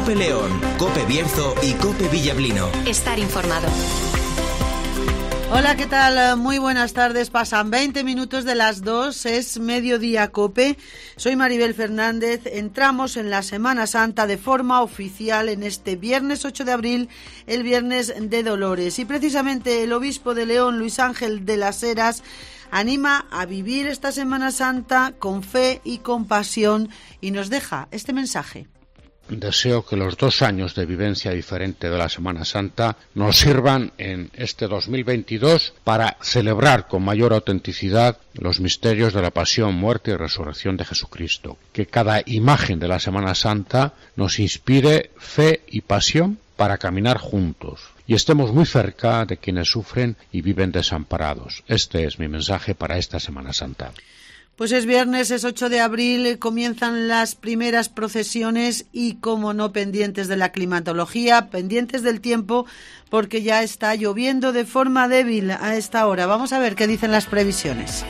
COPE León, COPE Bierzo y COPE Villablino. Estar informado. Hola, ¿qué tal? Muy buenas tardes. Pasan 20 minutos de las 2, es Mediodía COPE. Soy Maribel Fernández. Entramos en la Semana Santa de forma oficial en este viernes 8 de abril, el Viernes de Dolores. Y precisamente el obispo de León, Luis Ángel de las Heras, anima a vivir esta Semana Santa con fe y con pasión y nos deja este mensaje. Deseo que los 2 años de vivencia diferente de la Semana Santa nos sirvan en este 2022 para celebrar con mayor autenticidad los misterios de la pasión, muerte y resurrección de Jesucristo. Que cada imagen de la Semana Santa nos inspire fe y pasión para caminar juntos y estemos muy cerca de quienes sufren y viven desamparados. Este es mi mensaje para esta Semana Santa. Pues es viernes, es 8 de abril, comienzan las primeras procesiones y, como no, pendientes de la climatología, pendientes del tiempo, porque ya está lloviendo de forma débil a esta hora. Vamos a ver qué dicen las previsiones.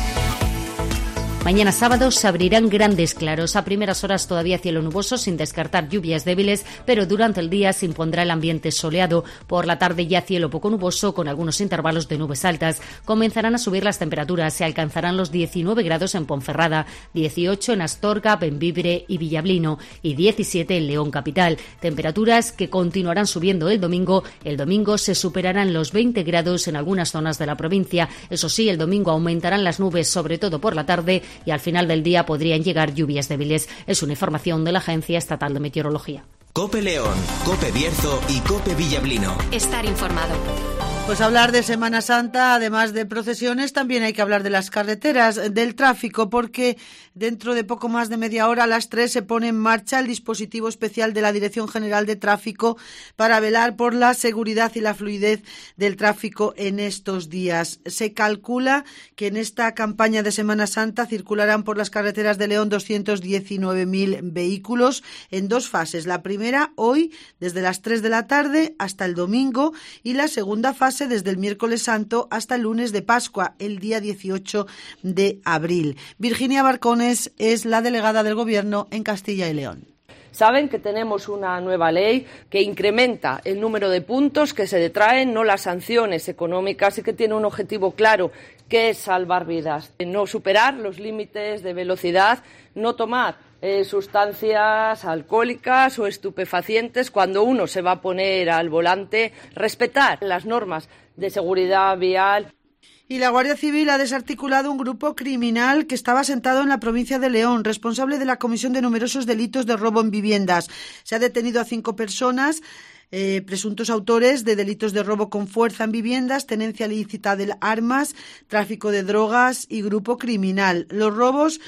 Mañana sábado se abrirán grandes claros. A primeras horas todavía cielo nuboso, sin descartar lluvias débiles, pero durante el día se impondrá el ambiente soleado. Por la tarde ya cielo poco nuboso, con algunos intervalos de nubes altas. Comenzarán a subir las temperaturas. Se alcanzarán los 19 grados en Ponferrada, 18 en Astorga, Bembibre y Villablino y 17 en León capital. Temperaturas que continuarán subiendo el domingo. El domingo se superarán los 20 grados en algunas zonas de la provincia. Eso sí, el domingo aumentarán las nubes, sobre todo por la tarde, y al final del día podrían llegar lluvias débiles. Es una información de la Agencia Estatal de Meteorología. COPE León, COPE Bierzo y COPE Villablino. Estar informado. Pues hablar de Semana Santa, además de procesiones, también hay que hablar de las carreteras, del tráfico, porque dentro de poco más de media hora, a las 3, se pone en marcha el dispositivo especial de la Dirección General de Tráfico para velar por la seguridad y la fluidez del tráfico en estos días. Se calcula que en esta campaña de Semana Santa circularán por las carreteras de León 219.000 vehículos en 2 fases. La primera, hoy, desde las 3 de la tarde hasta el domingo, y la segunda fase desde el miércoles santo hasta el lunes de Pascua, el día 18 de abril. Virginia Barcones es la delegada del Gobierno en Castilla y León. Saben que tenemos una nueva ley que incrementa el número de puntos que se detraen, no las sanciones económicas, y que tiene un objetivo claro, que es salvar vidas. No superar los límites de velocidad, no tomar sustancias alcohólicas o estupefacientes cuando uno se va a poner al volante, respetar las normas de seguridad vial. Y la Guardia Civil ha desarticulado un grupo criminal que estaba asentado en la provincia de León, responsable de la comisión de numerosos delitos de robo en viviendas. Se ha detenido a 5 personas, presuntos autores de delitos de robo con fuerza en viviendas, tenencia ilícita de armas, tráfico de drogas y grupo criminal. Los robos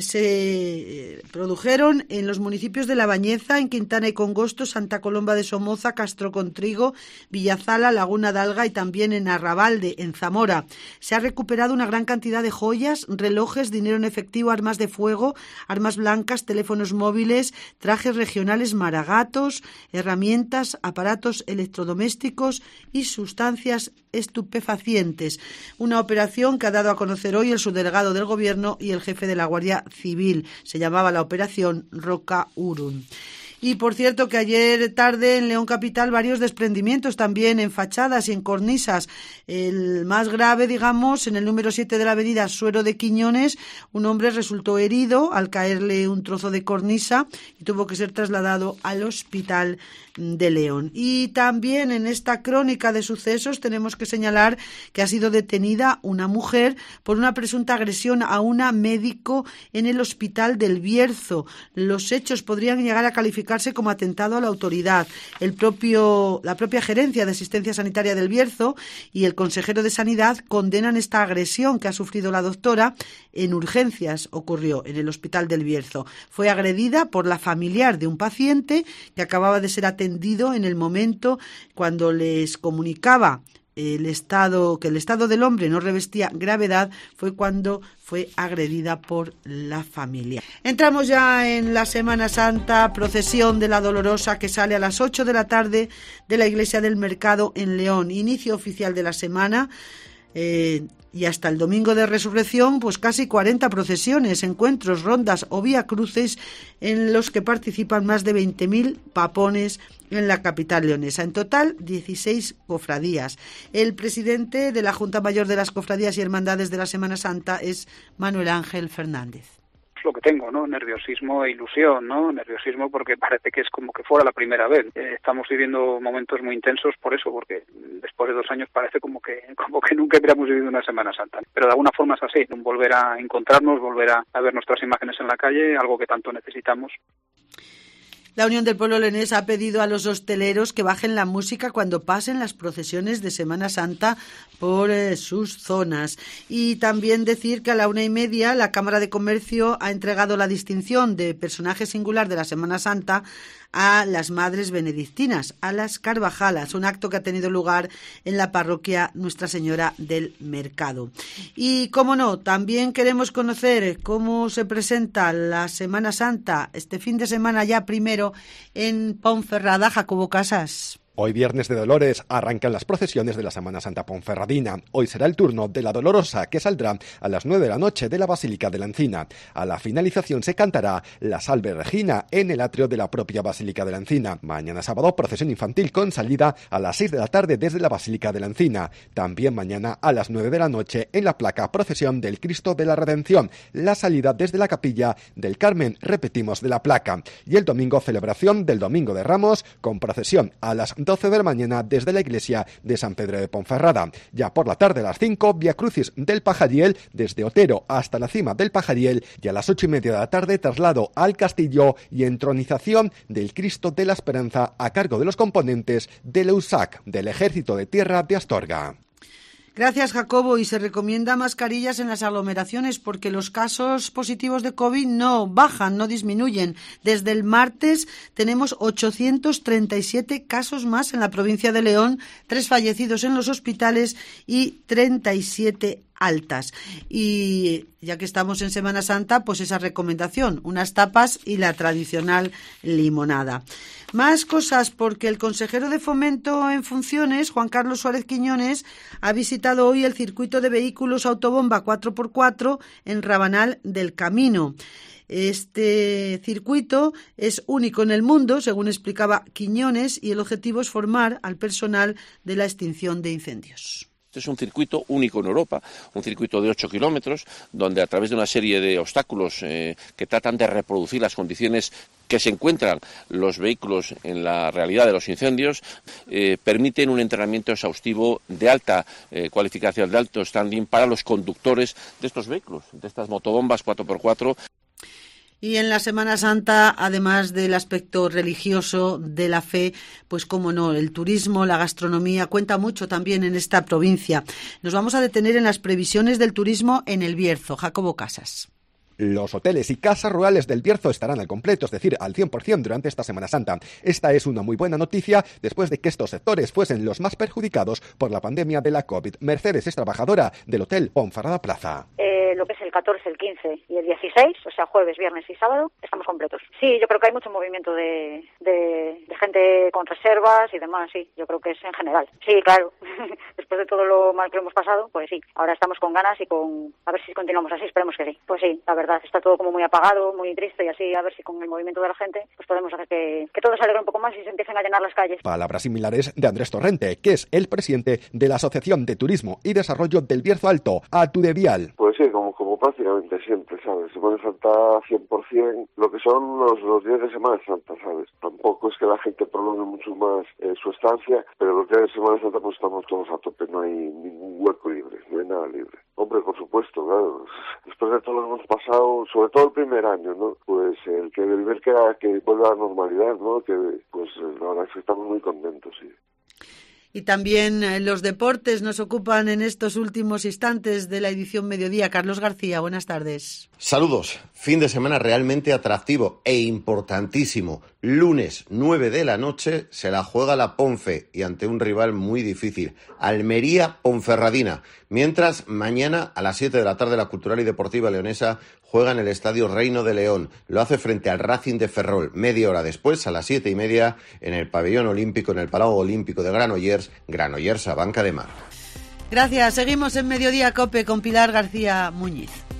se produjeron en los municipios de La Bañeza, en Quintana y Congosto, Santa Colomba de Somoza, Castro Contrigo, Villazala, Laguna d'Alga y también en Arrabalde, en Zamora. Se ha recuperado una gran cantidad de joyas, relojes, dinero en efectivo, armas de fuego, armas blancas, teléfonos móviles, trajes regionales, maragatos, herramientas, aparatos electrodomésticos y sustancias estupefacientes. Una operación que ha dado a conocer hoy el subdelegado del Gobierno y el jefe de la Guardia Civil. Se llamaba la operación Roca Urun. Y por cierto que ayer tarde en León capital varios desprendimientos también en fachadas y en cornisas. El más grave, digamos, en el número 7 de la avenida Suero de Quiñones, un hombre resultó herido al caerle un trozo de cornisa y tuvo que ser trasladado al hospital de León. Y también en esta crónica de sucesos tenemos que señalar que ha sido detenida una mujer por una presunta agresión a una médico en el hospital del Bierzo. Los hechos podrían llegar a calificarse como atentado a la autoridad. La propia gerencia de asistencia sanitaria del Bierzo y el consejero de Sanidad condenan esta agresión que ha sufrido la doctora en urgencias. Ocurrió en el hospital del Bierzo. Fue agredida por la familiar de un paciente que acababa de ser atendido en el momento cuando les comunicaba que el estado del hombre no revestía gravedad. Fue cuando fue agredida por la familia. Entramos ya en la Semana Santa, procesión de la Dolorosa que sale a las 8 de la tarde de la Iglesia del Mercado en León. Inicio oficial de la semana. y hasta el domingo de Resurrección, pues casi 40 procesiones, encuentros, rondas o viacruces en los que participan más de 20.000 papones en la capital leonesa. En total, 16 cofradías. El presidente de la Junta Mayor de las Cofradías y Hermandades de la Semana Santa es Manuel Ángel Fernández. Lo que tengo, ¿no? Nerviosismo e ilusión, ¿no? Nerviosismo porque parece que es como que fuera la primera vez. Estamos viviendo momentos muy intensos por eso, porque después de 2 años parece como que nunca hubiéramos vivido una Semana Santa. Pero de alguna forma es así, volver a encontrarnos, volver a ver nuestras imágenes en la calle, algo que tanto necesitamos. La Unión del Pueblo Leonés ha pedido a los hosteleros que bajen la música cuando pasen las procesiones de Semana Santa por sus zonas. Y también decir que a la 1:30 la Cámara de Comercio ha entregado la distinción de personaje singular de la Semana Santa a las Madres Benedictinas, a las Carvajalas, un acto que ha tenido lugar en la parroquia Nuestra Señora del Mercado. Y, cómo no, también queremos conocer cómo se presenta la Semana Santa este fin de semana ya primero en Ponferrada. Jacobo Casas. Hoy, Viernes de Dolores, arrancan las procesiones de la Semana Santa ponferradina. Hoy será el turno de la Dolorosa, que saldrá a las 9 de la noche de la Basílica de la Encina. A la finalización se cantará la Salve Regina en el atrio de la propia Basílica de la Encina. Mañana sábado, procesión infantil con salida a las 6 de la tarde desde la Basílica de la Encina. También mañana a las 9 de la noche en la placa procesión del Cristo de la Redención. La salida desde la Capilla del Carmen, repetimos, de la placa. Y el domingo, celebración del Domingo de Ramos con procesión a las 12 de la mañana desde la iglesia de San Pedro de Ponferrada. Ya por la tarde a las 5, viacrucis del Pajariel desde Otero hasta la cima del Pajariel, y a las 8:30 de la tarde traslado al castillo y entronización del Cristo de la Esperanza a cargo de los componentes del EUSAC, del Ejército de Tierra de Astorga. Gracias, Jacobo. Y se recomienda mascarillas en las aglomeraciones porque los casos positivos de COVID no bajan, no disminuyen. Desde el martes tenemos 837 casos más en la provincia de León, 3 fallecidos en los hospitales y 37 altas. Y ya que estamos en Semana Santa, pues esa recomendación, unas tapas y la tradicional limonada. Más cosas, porque el consejero de Fomento en funciones, Juan Carlos Suárez Quiñones, ha visitado hoy el circuito de vehículos autobomba 4x4 en Rabanal del Camino. Este circuito es único en el mundo, según explicaba Quiñones, y el objetivo es formar al personal de la extinción de incendios. Este es un circuito único en Europa, un circuito de 8 kilómetros, donde a través de una serie de obstáculos que tratan de reproducir las condiciones que se encuentran los vehículos en la realidad de los incendios, permiten un entrenamiento exhaustivo de alta cualificación, de alto standing para los conductores de estos vehículos, de estas motobombas 4x4. Y en la Semana Santa, además del aspecto religioso de la fe, pues cómo no, el turismo, la gastronomía cuenta mucho también en esta provincia. Nos vamos a detener en las previsiones del turismo en el Bierzo. Jacobo Casas. Los hoteles y casas rurales del Bierzo estarán al completo, es decir, al 100% durante esta Semana Santa. Esta es una muy buena noticia después de que estos sectores fuesen los más perjudicados por la pandemia de la COVID. Mercedes es trabajadora del Hotel Ponferrada Plaza. Lo que es el 14, el 15 y el 16, o sea, jueves, viernes y sábado, estamos completos. Sí, yo creo que hay mucho movimiento de gente con reservas y demás, sí, yo creo que es en general. Sí, claro, después de todo lo mal que hemos pasado, pues sí, ahora estamos con ganas y a ver si continuamos así, esperemos que sí. Pues sí, la verdad, está todo como muy apagado, muy triste, y así a ver si con el movimiento de la gente pues podemos hacer que todo se alegre un poco más y se empiecen a llenar las calles. Palabras similares de Andrés Torrente, que es el presidente de la Asociación de Turismo y Desarrollo del Bierzo Alto, Atudevial. Pues sí, como prácticamente siempre, ¿sabes? Semana Santa 100%, lo que son los días de Semana Santa, ¿sabes? Tampoco es que la gente prolongue mucho más su estancia, pero los días de Semana Santa pues estamos todos a tope, no hay ningún hueco libre, no hay nada libre. Hombre, por supuesto, claro, después de todo lo que hemos pasado, sobre todo el primer año, ¿no? Pues el ver que vuelva a la normalidad, ¿no? Que pues la verdad es que estamos muy contentos, sí. Y también los deportes nos ocupan en estos últimos instantes de la edición Mediodía. Carlos García, buenas tardes. Saludos. Fin de semana realmente atractivo e importantísimo. Lunes 9 de la noche se la juega la Ponfe y ante un rival muy difícil, Almería Ponferradina. Mientras mañana a las 7 de la tarde la Cultural y Deportiva Leonesa juega en el Estadio Reino de León. Lo hace frente al Racing de Ferrol. Media hora después, a las 7:30, en el Pabellón Olímpico, en el Palau Olímpico de Granollers, Granollers a Banca de Mar. Gracias. Seguimos en Mediodía COPE con Pilar García Muñiz.